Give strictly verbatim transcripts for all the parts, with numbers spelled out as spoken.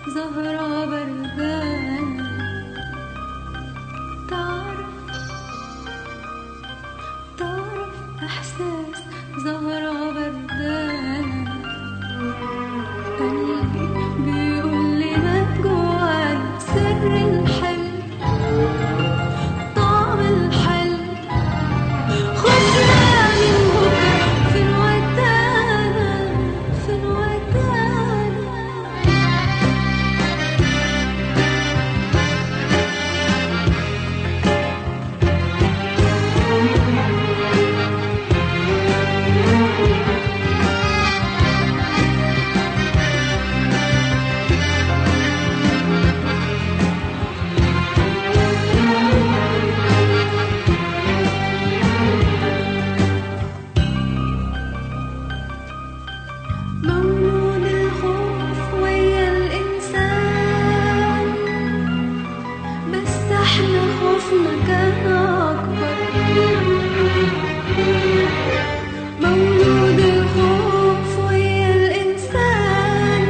زهرة بردانة. تعرف تعرف إحساس زهرة بردانة. قلبي بيقولي مات جوانا سر الحلم، طعم الحلم. خدنا من بكرة في الودانة، في الودانة. مولود الخوف ويا الإنسان، بس احنا خوفنا كان أكبر. مولود الخوف ويا الإنسان،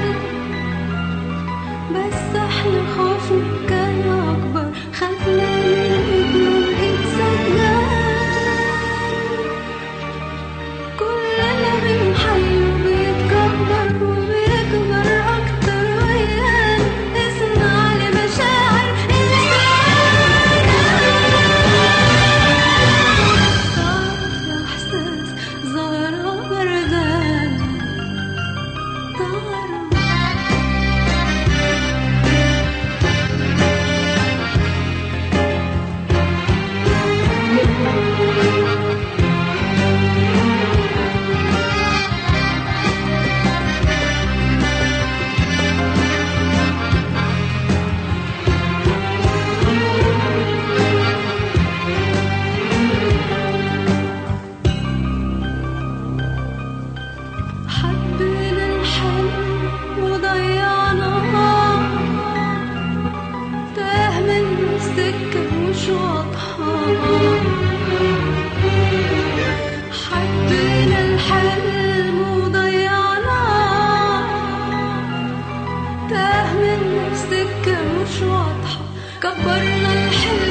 بس احنا خوفنا كان أكبر. خدنا من الإنسان كلنا بنحل وبيتكبر وبيكبر أكتر ويانا. اسمع لمشاعر إنسان. تعرف إحساس زهرة بردانة. تعرف حبينا الحلم وضيعناه، تاه من السكة مش واضحة. حبينا الحلم وضيعناه، تاه من السكة مش واضحة. كبرنا الحلم